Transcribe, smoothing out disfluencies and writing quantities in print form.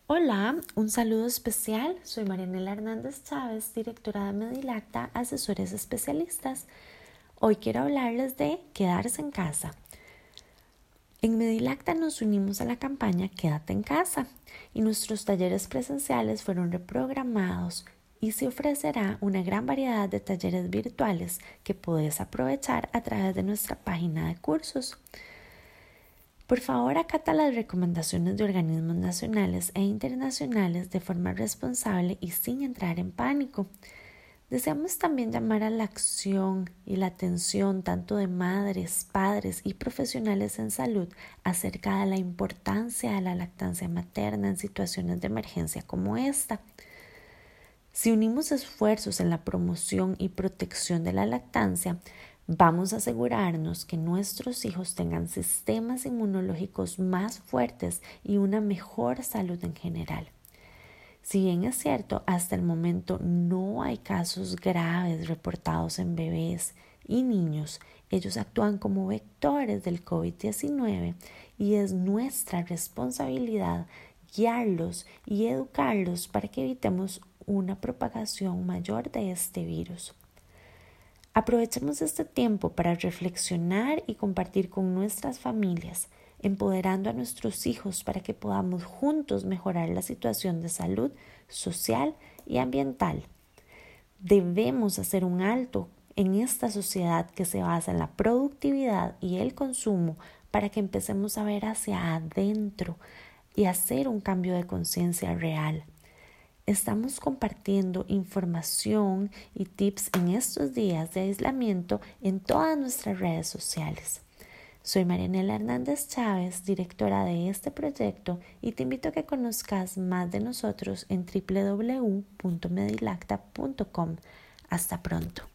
Hola, un saludo especial. Soy Marianela Hernández Chávez, directora de Medilacta, asesores especialistas. Hoy quiero hablarles de quedarse en casa. En Medilacta nos unimos a la campaña Quédate en casa y nuestros talleres presenciales fueron reprogramados y se ofrecerá una gran variedad de talleres virtuales que puedes aprovechar a través de nuestra página de cursos. Por favor, acata las recomendaciones de organismos nacionales e internacionales de forma responsable y sin entrar en pánico. Deseamos también llamar a la acción y la atención tanto de madres, padres y profesionales en salud acerca de la importancia de la lactancia materna en situaciones de emergencia como esta. Si unimos esfuerzos en la promoción y protección de la lactancia, vamos a asegurarnos que nuestros hijos tengan sistemas inmunológicos más fuertes y una mejor salud en general. Si bien es cierto, hasta el momento no hay casos graves reportados en bebés y niños, ellos actúan como vectores del COVID-19 y es nuestra responsabilidad guiarlos y educarlos para que evitemos una propagación mayor de este virus. Aprovechemos este tiempo para reflexionar y compartir con nuestras familias, empoderando a nuestros hijos para que podamos juntos mejorar la situación de salud social y ambiental. Debemos hacer un alto en esta sociedad que se basa en la productividad y el consumo para que empecemos a ver hacia adentro y hacer un cambio de conciencia real. Estamos compartiendo información y tips en estos días de aislamiento en todas nuestras redes sociales. Soy Marianela Hernández Chávez, directora de este proyecto, y te invito a que conozcas más de nosotros en www.medilacta.com. Hasta pronto.